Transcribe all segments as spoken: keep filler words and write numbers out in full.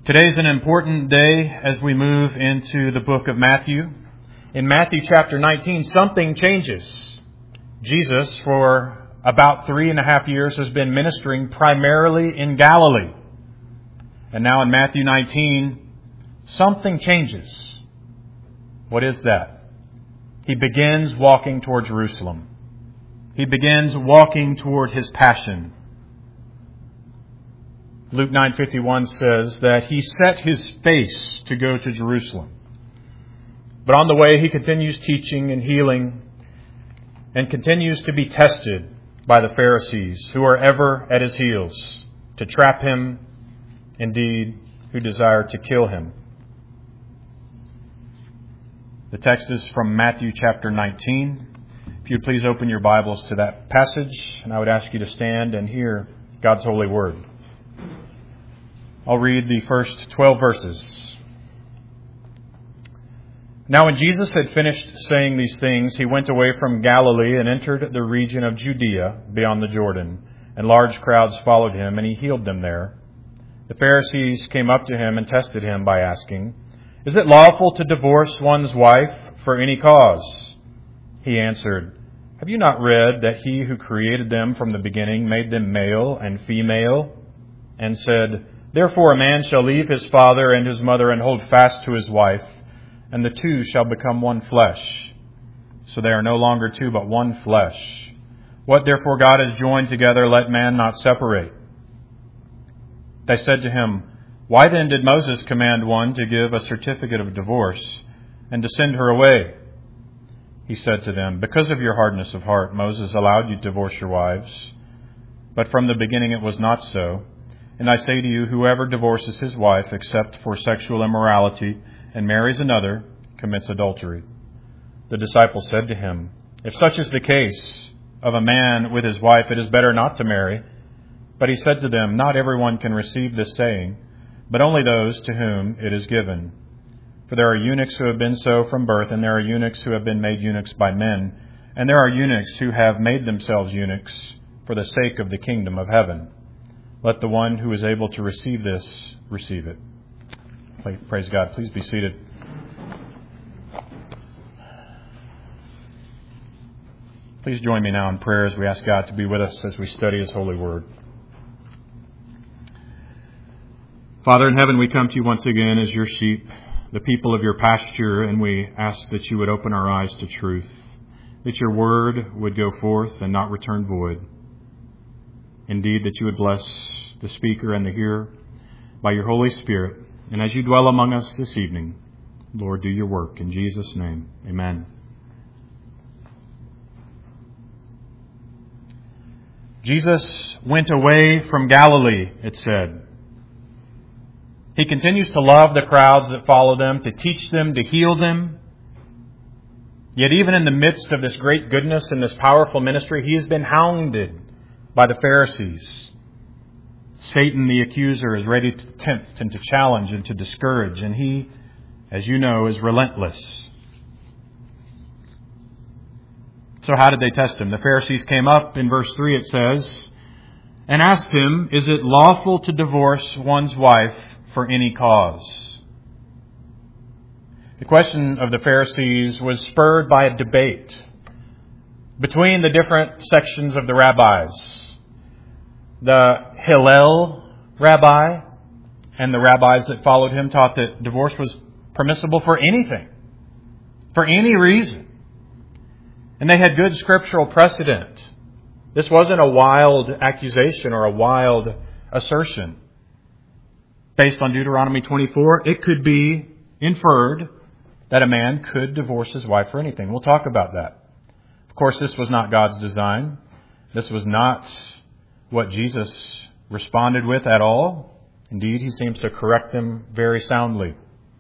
Today's an important day as we move into the book of Matthew. In Matthew chapter nineteen, something changes. Jesus, for about three and a half years, has been ministering primarily in Galilee. And now in Matthew nineteen, something changes. What is that? He begins walking toward Jerusalem. He begins walking toward His passion. Luke nine fifty-one says that He set His face to go to Jerusalem. But on the way, He continues teaching and healing and continues to be tested by the Pharisees, who are ever at His heels to trap Him, indeed, who desire to kill Him. The text is from Matthew chapter nineteen. If you'd please open your Bibles to that passage, and I would ask you to stand and hear God's holy word. I'll read the first twelve verses. Now when Jesus had finished saying these things, He went away from Galilee and entered the region of Judea beyond the Jordan, and large crowds followed Him, and He healed them there. The Pharisees came up to Him and tested Him by asking, "Is it lawful to divorce one's wife for any cause?" He answered, "Have you not read that He who created them from the beginning made them male and female, and said, 'Therefore a man shall leave his father and his mother and hold fast to his wife, and the two shall become one flesh. So they are no longer two, but one flesh. What therefore God has joined together, let man not separate.' They said to Him, 'Why then did Moses command one to give a certificate of divorce and to send her away?' He said to them, 'Because of your hardness of heart, Moses allowed you to divorce your wives. But from the beginning it was not so. And I say to you, whoever divorces his wife except for sexual immorality and marries another commits adultery.' The disciples said to Him, 'If such is the case of a man with his wife, it is better not to marry.' But He said to them, 'Not everyone can receive this saying, but only those to whom it is given. For there are eunuchs who have been so from birth, and there are eunuchs who have been made eunuchs by men, and there are eunuchs who have made themselves eunuchs for the sake of the kingdom of heaven. Let the one who is able to receive this, receive it.'" Praise God. Please be seated. Please join me now in prayer as we ask God to be with us as we study His holy word. Father in heaven, we come to You once again as Your sheep, the people of Your pasture, and we ask that You would open our eyes to truth, that Your word would go forth and not return void. Indeed, that You would bless the speaker and the hearer by Your Holy Spirit. And as You dwell among us this evening, Lord, do Your work. In Jesus' name, amen. Jesus went away from Galilee, it said. He continues to love the crowds that follow them, to teach them, to heal them. Yet even in the midst of this great goodness and this powerful ministry, He has been hounded by the Pharisees. Satan, the accuser, is ready to tempt and to challenge and to discourage. And he, as you know, is relentless. So how did they test Him? The Pharisees came up, in verse three it says, and asked Him, "Is it lawful to divorce one's wife for any cause?" The question of the Pharisees was spurred by a debate between the different sections of the rabbis. The Hillel rabbi and the rabbis that followed him taught that divorce was permissible for anything, for any reason. And they had good scriptural precedent. This wasn't a wild accusation or a wild assertion. Based on Deuteronomy twenty-four, it could be inferred that a man could divorce his wife for anything. We'll talk about that. Of course, this was not God's design. This was not what Jesus responded with at all. Indeed, He seems to correct them very soundly.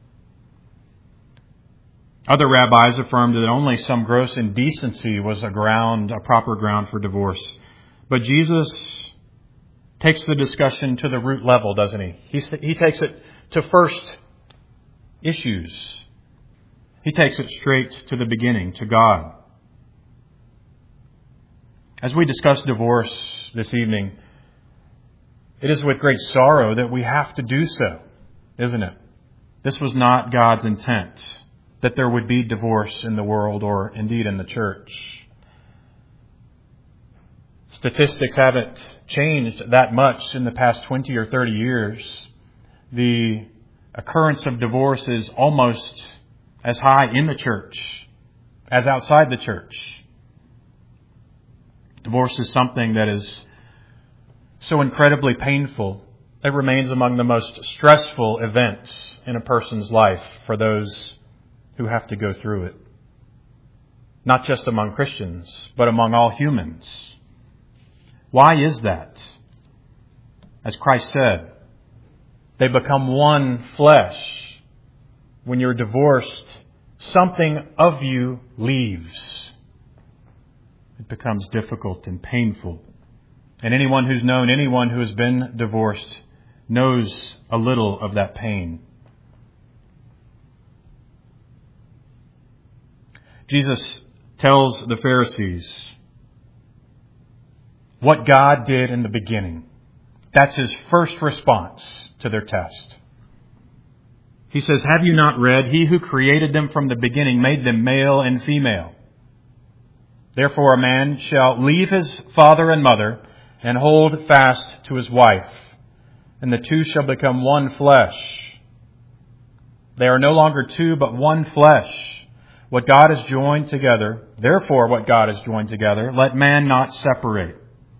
Other rabbis affirmed that only some gross indecency was a ground, a proper ground for divorce. But Jesus takes the discussion to the root level, doesn't He? He, he takes it to first issues. He takes it straight to the beginning, to God. As we discuss divorce this evening, it is with great sorrow that we have to do so. isn't it? This was not God's intent, that there would be divorce in the world or indeed in the church. Statistics haven't changed that much in the past twenty or thirty years. The occurrence of divorce is almost as high in the church as outside the church. Divorce is something that is so incredibly painful. It remains among the most stressful events in a person's life for those who have to go through it. Not just among Christians, but among all humans. Why is that? As Christ said, they become one flesh. When you're divorced, something of you leaves. It becomes difficult and painful. And anyone who's known anyone who has been divorced knows a little of that pain. Jesus tells the Pharisees what God did in the beginning. That's his first response to their test. He says, have you not read, he who created them from the beginning made them male and female. Therefore a man shall leave his father and mother and hold fast to his wife, and the two shall become one flesh. They are no longer two, but one flesh. What God has joined together, therefore what God has joined together, let man not separate.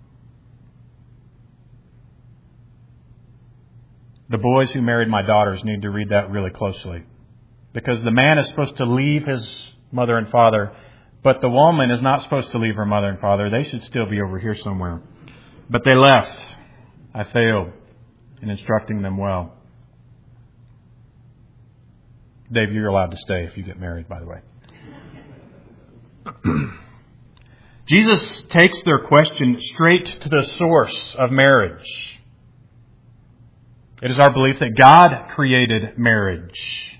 The boys who married my daughters need to read that really closely. Because the man is supposed to leave his mother and father, but the woman is not supposed to leave her mother and father. They should still be over here somewhere. But they left. I failed in instructing them well. Dave, you're allowed to stay if you get married, by the way. Jesus takes their question straight to the source of marriage. It is our belief that God created marriage.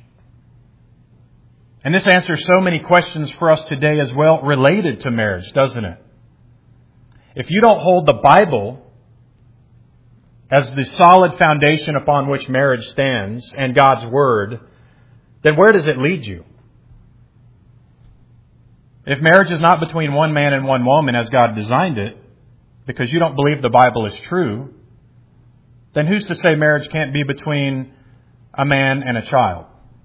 And this answers so many questions for us today as well related to marriage, doesn't it? If you don't hold the Bible as the solid foundation upon which marriage stands and God's Word, then where does it lead you? If marriage is not between one man and one woman as God designed it, because you don't believe the Bible is true, then who's to say marriage can't be between a man and a child?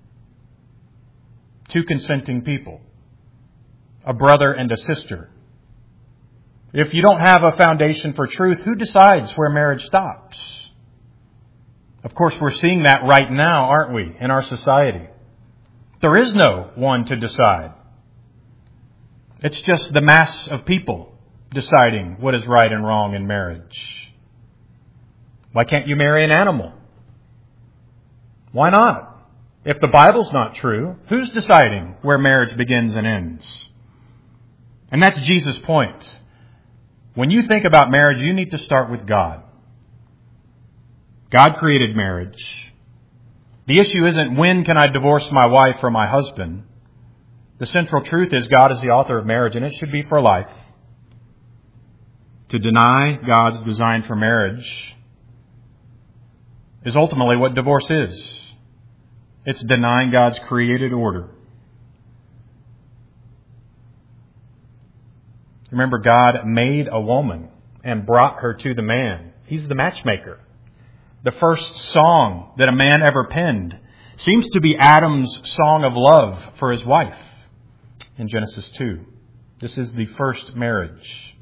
Two consenting people. A brother and a sister. If you don't have a foundation for truth, who decides where marriage stops? Of course, we're seeing that right now, aren't we, in our society? There is no one to decide. It's just the mass of people deciding what is right and wrong in marriage. Why can't you marry an animal? Why not? If the Bible's not true, who's deciding where marriage begins and ends? And that's Jesus' point. When you think about marriage, you need to start with God. God created marriage. The issue isn't when can I divorce my wife or my husband. The central truth is God is the author of marriage, and it should be for life. To deny God's design for marriage is ultimately what divorce is. It's denying God's created order. Remember, God made a woman and brought her to the man. He's the matchmaker. The first song that a man ever penned seems to be Adam's song of love for his wife in Genesis two. This is the first marriage.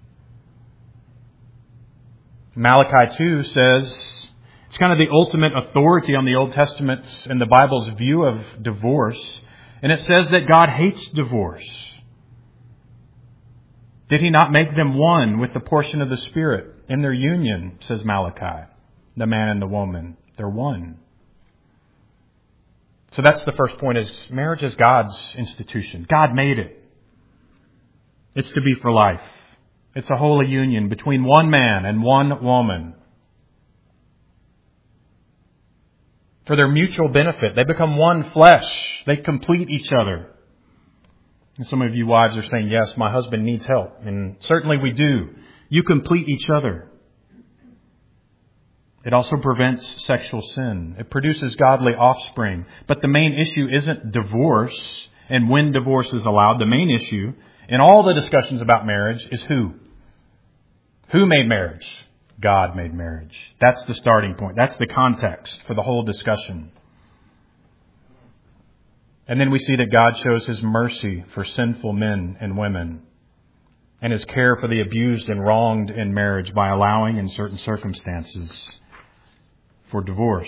Malachi two says it's kind of the ultimate authority on the Old Testament and the Bible's view of divorce. And it says that God hates divorce. Did He not make them one with the portion of the Spirit in their union, says Malachi? The man and the woman, they're one. So that's the first point, is marriage is God's institution. God made it. It's to be for life. It's a holy union between one man and one woman. For their mutual benefit. They become one flesh. They complete each other. And some of you wives are saying, yes, my husband needs help. And certainly we do. You complete each other. It also prevents sexual sin. It produces godly offspring. But the main issue isn't divorce and when divorce is allowed. The main issue in all the discussions about marriage is who? Who made marriage? God made marriage. That's the starting point. That's the context for the whole discussion. And then we see that God shows His mercy for sinful men and women and His care for the abused and wronged in marriage by allowing in certain circumstances for divorce.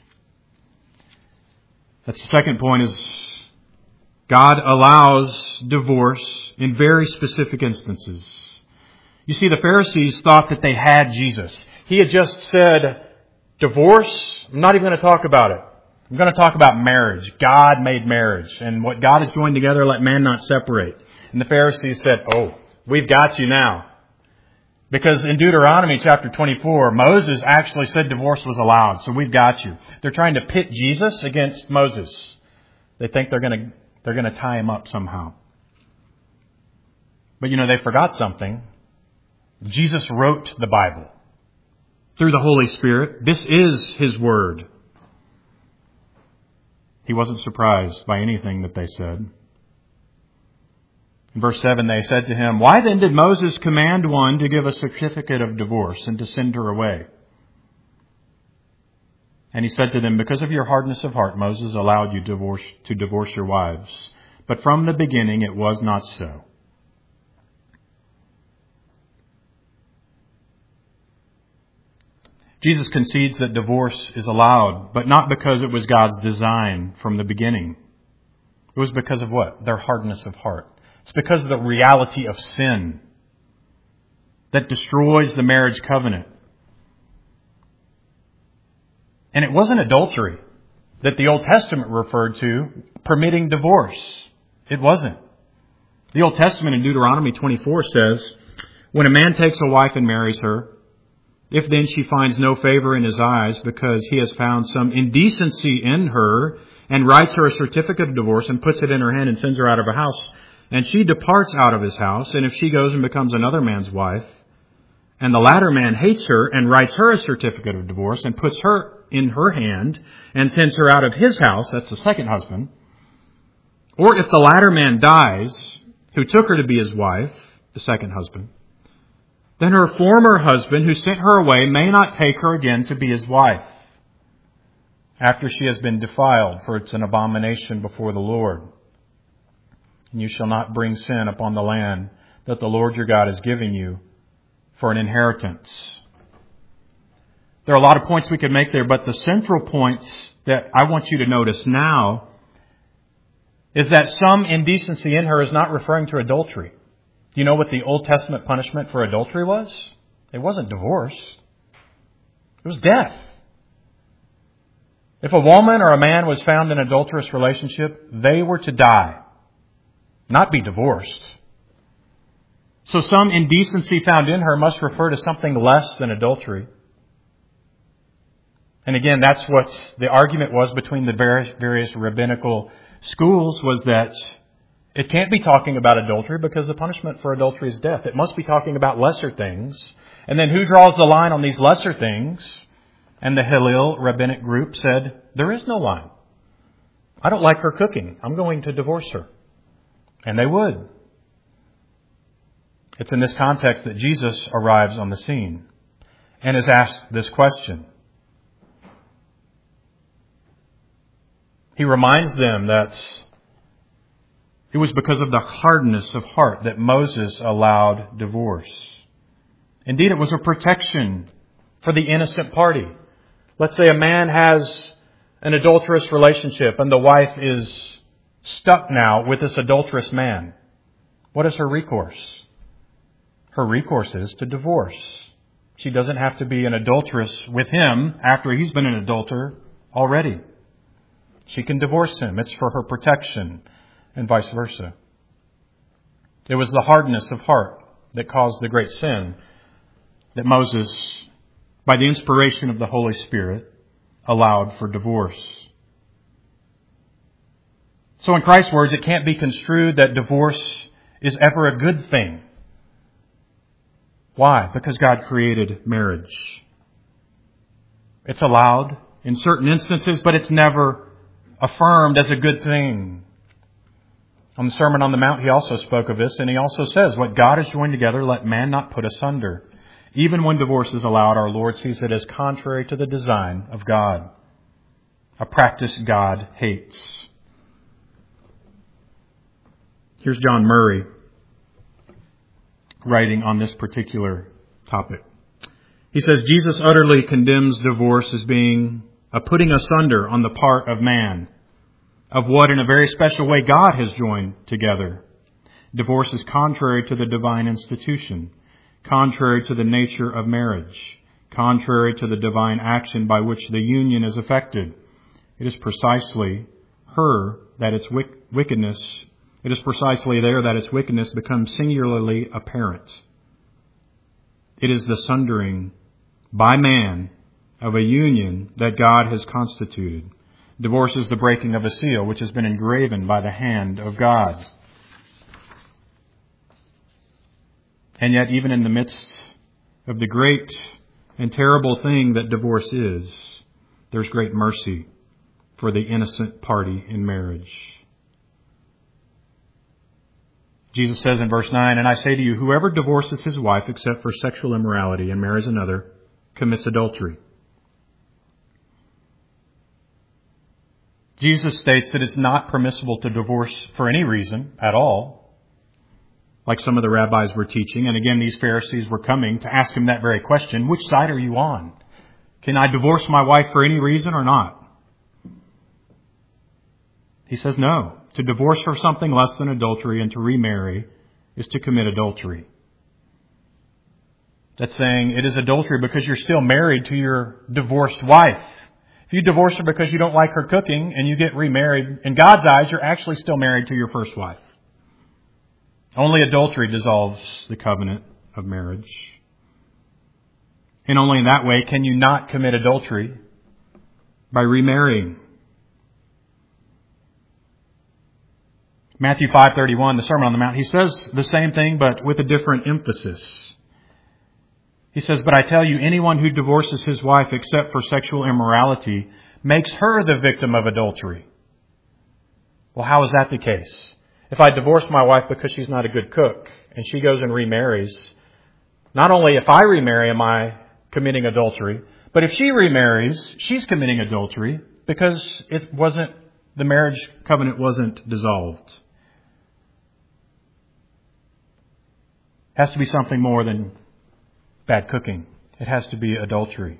That's the second point, is God allows divorce in very specific instances. You see, the Pharisees thought that they had Jesus. He had just said, divorce, I'm not even going to talk about it. I'm going to talk about marriage. God made marriage. And what God has joined together, let man not separate. And the Pharisees said, oh, we've got you now. Because in Deuteronomy chapter twenty-four, Moses actually said divorce was allowed. So we've got you. They're trying to pit Jesus against Moses. They think they're going to, they're going to tie him up somehow. But you know, they forgot something. Jesus wrote the Bible through the Holy Spirit. This is His Word. He wasn't surprised by anything that they said. In verse seven, they said to him, why then did Moses command one to give a certificate of divorce and to send her away? And he said to them, because of your hardness of heart, Moses allowed you divorce, to divorce your wives. But from the beginning it was not so. Jesus concedes that divorce is allowed, but not because it was God's design from the beginning. It was because of what? Their hardness of heart. It's because of the reality of sin that destroys the marriage covenant. And it wasn't adultery that the Old Testament referred to permitting divorce. It wasn't. The Old Testament in Deuteronomy twenty-four says, when a man takes a wife and marries her, if then she finds no favor in his eyes because he has found some indecency in her and writes her a certificate of divorce and puts it in her hand and sends her out of her house, and she departs out of his house, and if she goes and becomes another man's wife, and the latter man hates her and writes her a certificate of divorce and puts her in her hand and sends her out of his house, that's the second husband, or if the latter man dies, who took her to be his wife, the second husband, then her former husband who sent her away may not take her again to be his wife after she has been defiled, for it's an abomination before the Lord. And you shall not bring sin upon the land that the Lord your God is giving you for an inheritance. There are a lot of points we could make there, but the central points that I want you to notice now is that some indecency in her is not referring to adultery. Do you know what the Old Testament punishment for adultery was? It wasn't divorce. It was death. If a woman or a man was found in an adulterous relationship, they were to die, not be divorced. So some indecency found in her must refer to something less than adultery. And again, that's what the argument was between the various, various rabbinical schools, was that it can't be talking about adultery because the punishment for adultery is death. It must be talking about lesser things. And then who draws the line on these lesser things? And the Hillel rabbinic group said, there is no line. I don't like her cooking. I'm going to divorce her. And they would. It's in this context that Jesus arrives on the scene and is asked this question. He reminds them that it was because of the hardness of heart that Moses allowed divorce. Indeed, it was a protection for the innocent party. Let's say a man has an adulterous relationship and the wife is stuck now with this adulterous man. What is her recourse? Her recourse is to divorce. She doesn't have to be an adulteress with him after he's been an adulterer already. She can divorce him. It's for her protection, and vice versa. It was the hardness of heart that caused the great sin that Moses, by the inspiration of the Holy Spirit, allowed for divorce. So in Christ's words, it can't be construed that divorce is ever a good thing. Why? Because God created marriage. It's allowed in certain instances, but it's never affirmed as a good thing. On the Sermon on the Mount, he also spoke of this, and he also says, what God has joined together, let man not put asunder. Even when divorce is allowed, our Lord sees it as contrary to the design of God, a practice God hates. Here's John Murray writing on this particular topic. He says, Jesus utterly condemns divorce as being a putting asunder on the part of man of what in a very special way God has joined together. Divorce is contrary to the divine institution, contrary to the nature of marriage, contrary to the divine action by which the union is effected. It is precisely her that its wickedness, it is precisely there that its wickedness becomes singularly apparent. It is the sundering by man of a union that God has constituted. Divorce is the breaking of a seal which has been engraven by the hand of God. And yet, even in the midst of the great and terrible thing that divorce is, there's great mercy for the innocent party in marriage. Jesus says in verse nine, and I say to you, whoever divorces his wife except for sexual immorality and marries another commits adultery. Jesus states that it's not permissible to divorce for any reason at all, like some of the rabbis were teaching. And again, these Pharisees were coming to ask him that very question. Which side are you on? Can I divorce my wife for any reason or not? He says no. To divorce for something less than adultery and to remarry is to commit adultery. That's saying it is adultery because you're still married to your divorced wife. If you divorce her because you don't like her cooking and you get remarried, in God's eyes, you're actually still married to your first wife. Only adultery dissolves the covenant of marriage. And only in that way can you not commit adultery, by remarrying. Matthew five thirty-one, the Sermon on the Mount, he says the same thing but with a different emphasis. He says, but I tell you, anyone who divorces his wife except for sexual immorality makes her the victim of adultery. Well, how is that the case? If I divorce my wife because she's not a good cook and she goes and remarries, not only if I remarry am I committing adultery, but if she remarries, she's committing adultery because it wasn't, the marriage covenant wasn't dissolved. It has to be something more than bad cooking. It has to be adultery.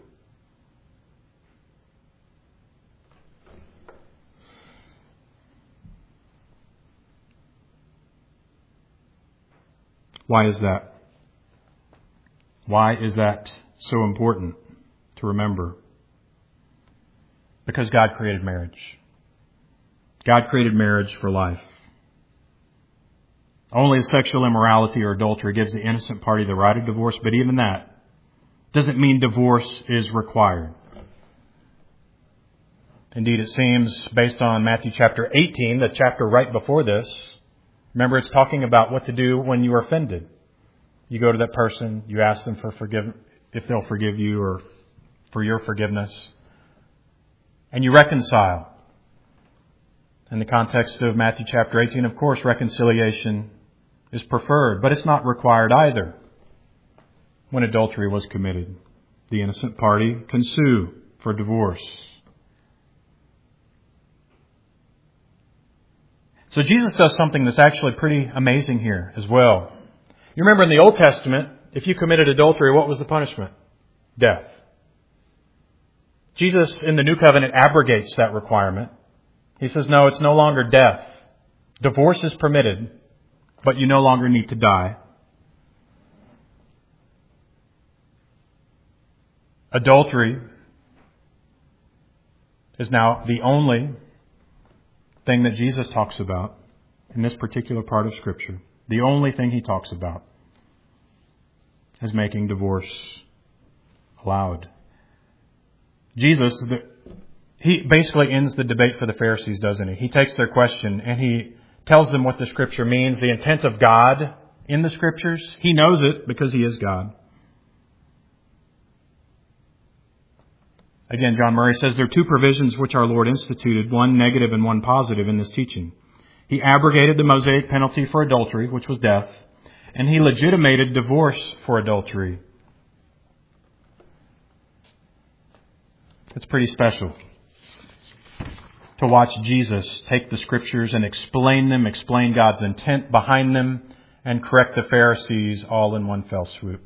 Why is that? Why is that so important to remember? Because God created marriage. God created marriage for life. Only sexual immorality or adultery gives the innocent party the right of divorce, but even that doesn't mean divorce is required. Indeed, it seems, based on Matthew chapter eighteen, the chapter right before this, remember it's talking about what to do when you are offended. You go to that person, you ask them for forgive, if they'll forgive you or for your forgiveness, and you reconcile. In the context of Matthew chapter eighteen, of course, reconciliation is preferred, but it's not required either. When adultery was committed, the innocent party can sue for divorce. So Jesus does something that's actually pretty amazing here as well. You remember in the Old Testament, if you committed adultery, what was the punishment? Death. Jesus in the New Covenant abrogates that requirement. He says, no, it's no longer death. Divorce is permitted, but you no longer need to die. Adultery is now the only thing that Jesus talks about in this particular part of Scripture. The only thing he talks about is making divorce allowed. Jesus, he basically ends the debate for the Pharisees, doesn't he? He takes their question and he tells them what the Scripture means, the intent of God in the Scriptures. He knows it because he is God. Again, John Murray says there are two provisions which our Lord instituted, one negative and one positive in this teaching. He abrogated the Mosaic penalty for adultery, which was death, and he legitimated divorce for adultery. It's pretty special to watch Jesus take the Scriptures and explain them, explain God's intent behind them, and correct the Pharisees all in one fell swoop.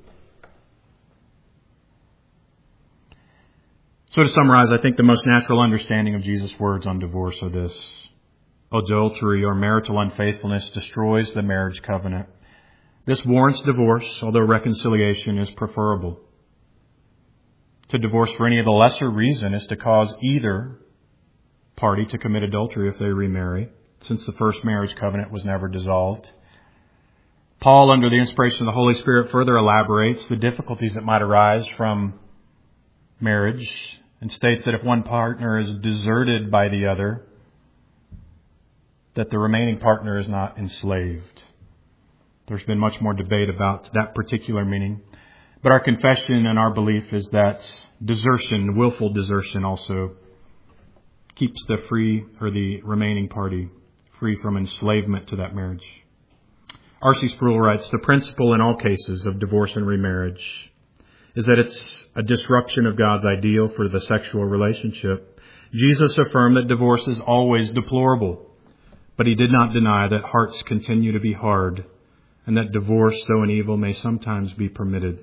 So to summarize, I think the most natural understanding of Jesus' words on divorce are this. Adultery or marital unfaithfulness destroys the marriage covenant. This warrants divorce, although reconciliation is preferable. To divorce for any of the lesser reason is to cause either party to commit adultery if they remarry, since the first marriage covenant was never dissolved. Paul, under the inspiration of the Holy Spirit, further elaborates the difficulties that might arise from marriage and states that if one partner is deserted by the other, that the remaining partner is not enslaved. There's been much more debate about that particular meaning. But our confession and our belief is that desertion, willful desertion, also keeps the free or the remaining party free from enslavement to that marriage. R C Sproul writes, the principle in all cases of divorce and remarriage is that it's a disruption of God's ideal for the sexual relationship. Jesus affirmed that divorce is always deplorable, but he did not deny that hearts continue to be hard and that divorce, though an evil, may sometimes be permitted.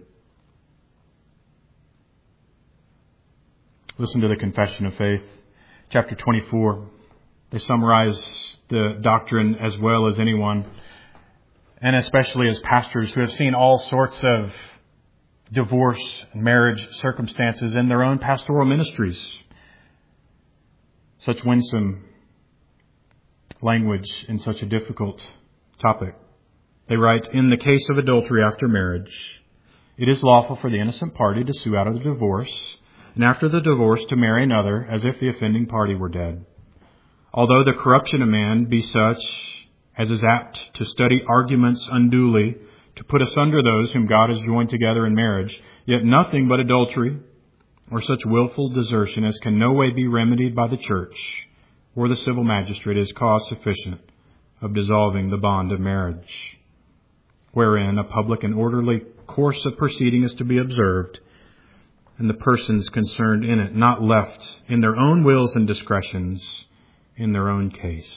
Listen to the Confession of Faith, chapter twenty-four. They summarize the doctrine as well as anyone, and especially as pastors who have seen all sorts of divorce and marriage circumstances in their own pastoral ministries. Such winsome language in such a difficult topic. They write, in the case of adultery after marriage, it is lawful for the innocent party to sue out of the divorce, and after the divorce to marry another as if the offending party were dead. Although the corruption of man be such as is apt to study arguments unduly, to put asunder those whom God has joined together in marriage, yet nothing but adultery or such willful desertion as can no way be remedied by the church or the civil magistrate is cause sufficient of dissolving the bond of marriage, wherein a public and orderly course of proceeding is to be observed, and the persons concerned in it not left in their own wills and discretions in their own case.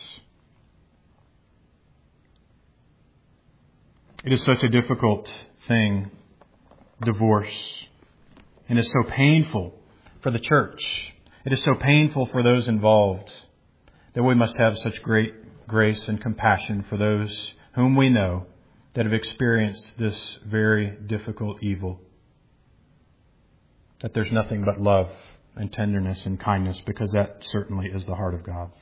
It is such a difficult thing, divorce, and it's so painful for the church. It is so painful for those involved that we must have such great grace and compassion for those whom we know that have experienced this very difficult evil. That there's nothing but love and tenderness and kindness, because that certainly is the heart of God.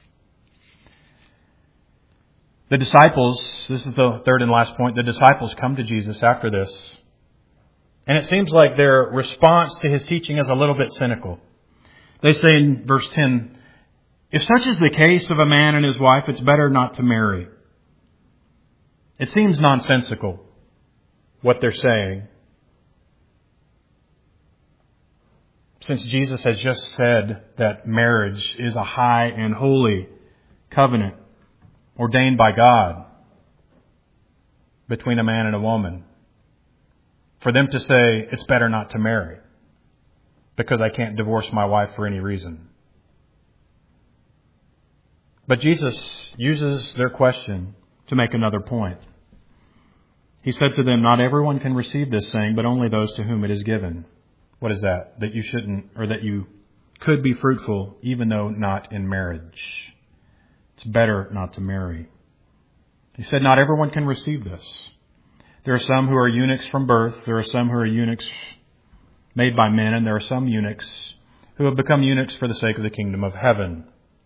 The disciples, this is the third and last point, the disciples come to Jesus after this. And it seems like their response to his teaching is a little bit cynical. They say in verse ten, if such is the case of a man and his wife, it's better not to marry. It seems nonsensical, what they're saying. Since Jesus has just said that marriage is a high and holy covenant ordained by God between a man and a woman, for them to say it's better not to marry because I can't divorce my wife for any reason. But Jesus uses their question to make another point. He said to them, not everyone can receive this saying, but only those to whom it is given. What is that? That you shouldn't, or that you could be fruitful even though not in marriage. It's better not to marry. He said not everyone can receive this. There are some who are eunuchs from birth. There are some who are eunuchs made by men. And there are some eunuchs who have become eunuchs for the sake of the kingdom of heaven.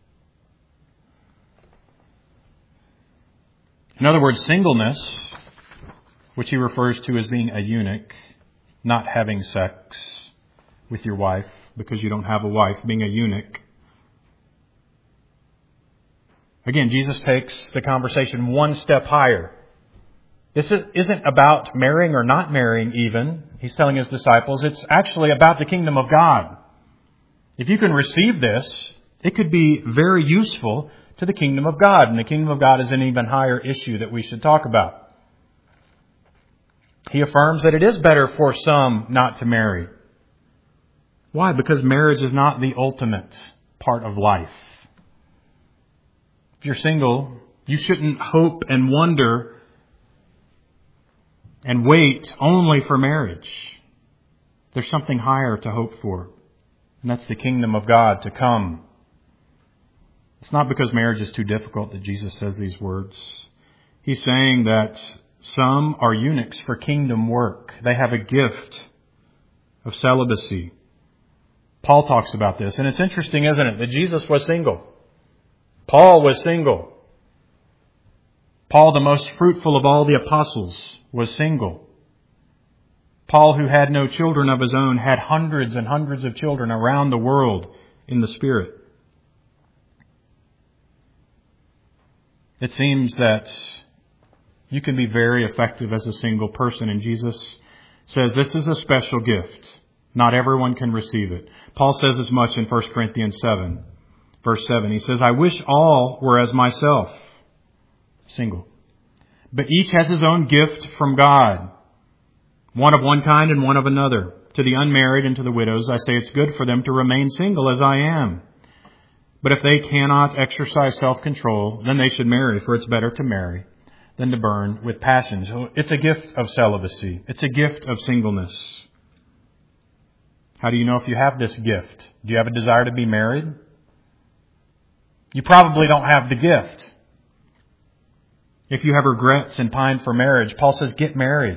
In other words, singleness, which he refers to as being a eunuch, not having sex with your wife because you don't have a wife, being a eunuch. Again, Jesus takes the conversation one step higher. This isn't about marrying or not marrying even. He's telling his disciples it's actually about the kingdom of God. If you can receive this, it could be very useful to the kingdom of God. And the kingdom of God is an even higher issue that we should talk about. He affirms that it is better for some not to marry. Why? Because marriage is not the ultimate part of life. If you're single, you shouldn't hope and wonder and wait only for marriage. There's something higher to hope for. And that's the kingdom of God to come. It's not because marriage is too difficult that Jesus says these words. He's saying that some are eunuchs for kingdom work. They have a gift of celibacy. Paul talks about this. And it's interesting, isn't it, that Jesus was single. Paul was single. Paul, the most fruitful of all the apostles, was single. Paul, who had no children of his own, had hundreds and hundreds of children around the world in the Spirit. It seems that you can be very effective as a single person, and Jesus says this is a special gift. Not everyone can receive it. Paul says as much in First Corinthians seven, verse seven. He says, I wish all were as myself, single. But each has his own gift from God, one of one kind and one of another. To the unmarried and to the widows, I say it's good for them to remain single as I am. But if they cannot exercise self-control, then they should marry, for it's better to marry than to burn with passion. So it's a gift of celibacy. It's a gift of singleness. How do you know if you have this gift? Do you have a desire to be married? You probably don't have the gift. If you have regrets and pine for marriage, Paul says get married.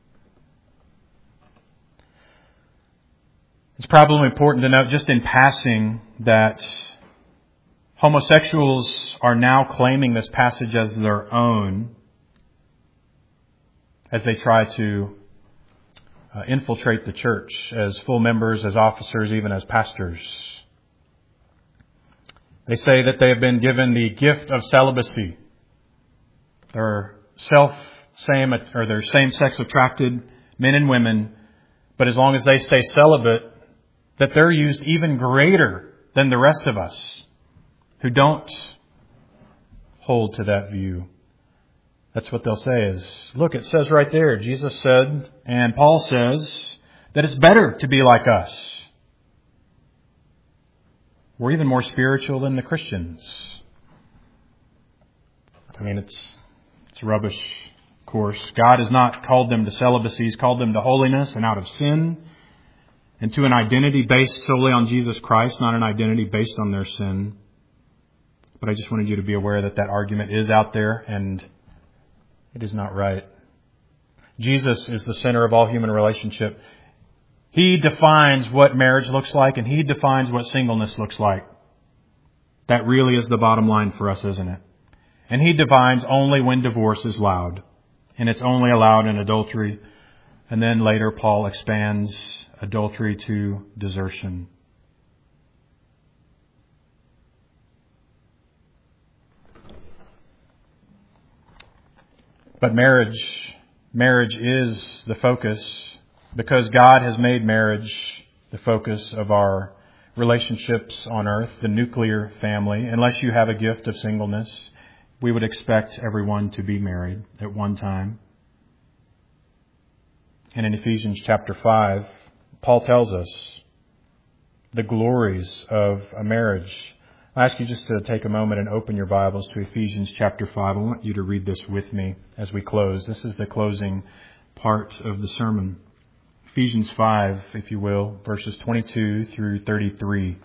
It's probably important to note just in passing that homosexuals are now claiming this passage as their own as they try to uh, infiltrate the church as full members, as officers, even as pastors. They say that they have been given the gift of celibacy. They're self-same or they're same-sex attracted men and women, but as long as they stay celibate, that they're used even greater than the rest of us who don't hold to that view. That's what they'll say is, look, it says right there, Jesus said, and Paul says, that it's better to be like us. We're even more spiritual than the Christians. I mean, it's it's rubbish, of course. God has not called them to celibacy. He's called them to holiness and out of sin and to an identity based solely on Jesus Christ, not an identity based on their sin. But I just wanted you to be aware that that argument is out there and it is not right. Jesus is the center of all human relationship. He defines what marriage looks like and He defines what singleness looks like. That really is the bottom line for us, isn't it? And He defines only when divorce is allowed. And it's only allowed in adultery. And then later Paul expands adultery to desertion. But marriage, marriage is the focus because God has made marriage the focus of our relationships on earth, the nuclear family. Unless you have a gift of singleness, we would expect everyone to be married at one time. And in Ephesians chapter five, Paul tells us the glories of a marriage. I ask you just to take a moment and open your Bibles to Ephesians chapter five. I want you to read this with me as we close. This is the closing part of the sermon. Ephesians five, if you will, verses twenty-two through thirty-three.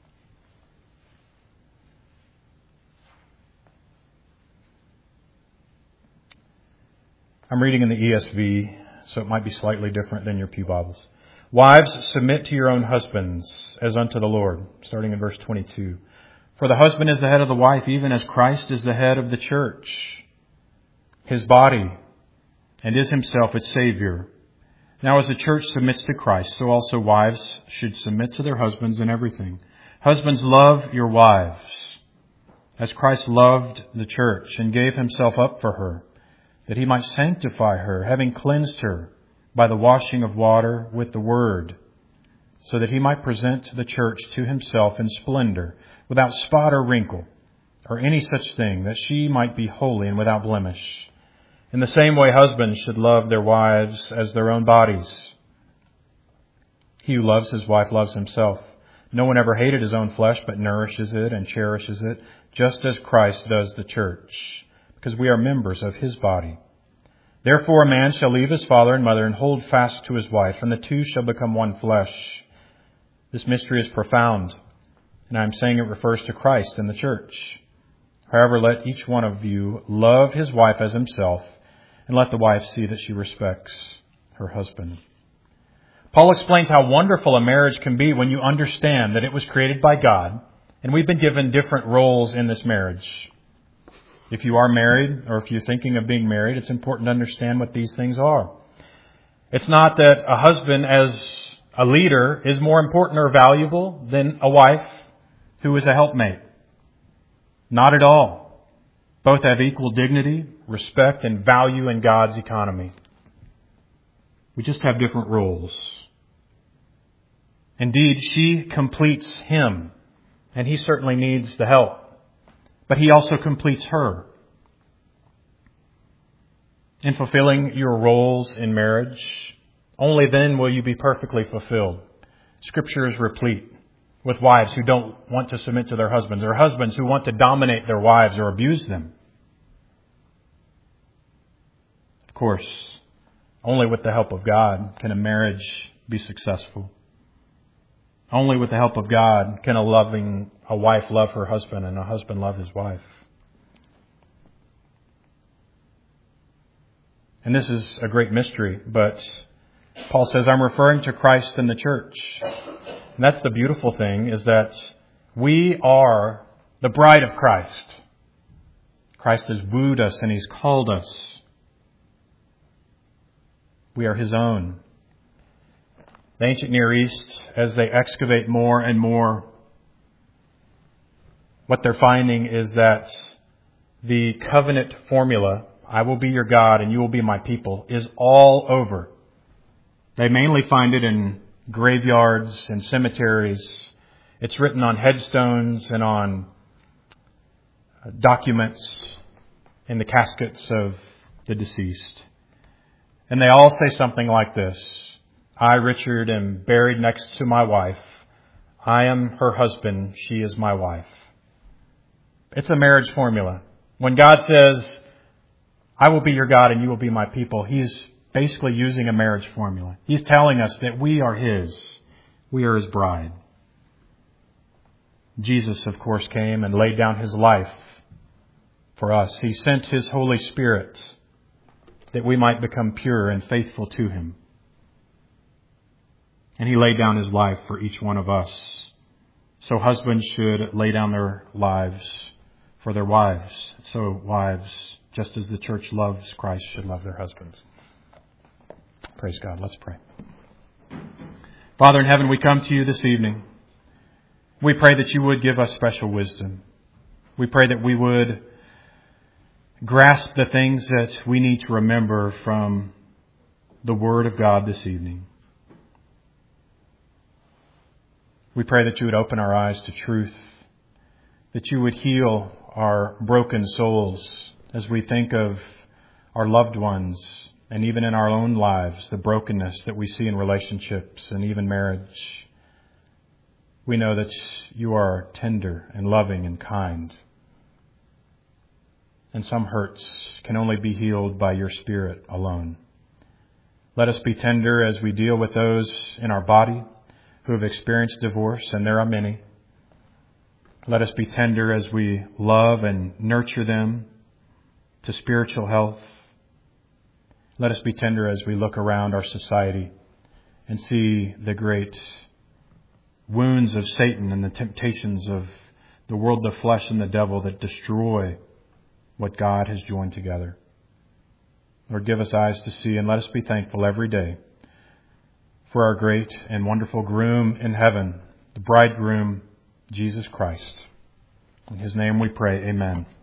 I'm reading in the E S V, so it might be slightly different than your pew Bibles. Wives, submit to your own husbands as unto the Lord, starting in verse twenty-two. For the husband is the head of the wife, even as Christ is the head of the church, His body, and is Himself its Savior. Now as the church submits to Christ, so also wives should submit to their husbands in everything. Husbands, love your wives, as Christ loved the church and gave Himself up for her, that He might sanctify her, having cleansed her by the washing of water with the word, so that he might present the church to himself in splendor, without spot or wrinkle, or any such thing, that she might be holy and without blemish. In the same way, husbands should love their wives as their own bodies. He who loves his wife loves himself. No one ever hated his own flesh, but nourishes it and cherishes it, just as Christ does the church, because we are members of his body. Therefore a man shall leave his father and mother and hold fast to his wife, and the two shall become one flesh. This mystery is profound, and I am saying it refers to Christ and the church. However, let each one of you love his wife as himself, and let the wife see that she respects her husband. Paul explains how wonderful a marriage can be when you understand that it was created by God, and we've been given different roles in this marriage. If you are married, or if you're thinking of being married, it's important to understand what these things are. It's not that a husband as a leader is more important or valuable than a wife who is a helpmate. Not at all. Both have equal dignity, respect, and value in God's economy. We just have different roles. Indeed, she completes him, and he certainly needs the help. But he also completes her. In fulfilling your roles in marriage, only then will you be perfectly fulfilled. Scripture is replete with wives who don't want to submit to their husbands, or husbands who want to dominate their wives or abuse them. Of course, only with the help of God can a marriage be successful. Only with the help of God can a loving a wife love her husband and a husband love his wife. And this is a great mystery, but Paul says, I'm referring to Christ and the church. And that's the beautiful thing, is that we are the bride of Christ. Christ has wooed us and he's called us. We are his own. The ancient Near East, as they excavate more and more, what they're finding is that the covenant formula, I will be your God and you will be my people, is all over. They mainly find it in graveyards and cemeteries. It's written on headstones and on documents in the caskets of the deceased. And they all say something like this: I, Richard, am buried next to my wife. I am her husband. She is my wife. It's a marriage formula. When God says, I will be your God and you will be my people, he's basically using a marriage formula. He's telling us that we are his. We are his bride. Jesus, of course, came and laid down his life for us. He sent his Holy Spirit that we might become pure and faithful to him. And he laid down his life for each one of us. So husbands should lay down their lives for their wives. So wives, just as the church loves Christ, should love their husbands. Praise God. Let's pray. Father in heaven, we come to you this evening. We pray that you would give us special wisdom. We pray that we would grasp the things that we need to remember from the Word of God this evening. We pray that you would open our eyes to truth, that you would heal our broken souls as we think of our loved ones and even in our own lives, the brokenness that we see in relationships and even marriage. We know that you are tender and loving and kind. And some hurts can only be healed by your Spirit alone. Let us be tender as we deal with those in our body who have experienced divorce, and there are many. Let us be tender as we love and nurture them to spiritual health. Let us be tender as we look around our society and see the great wounds of Satan and the temptations of the world, the flesh, and the devil that destroy what God has joined together. Lord, give us eyes to see, and let us be thankful every day for our great and wonderful groom in heaven, the bridegroom, Jesus Christ. In his name we pray, amen.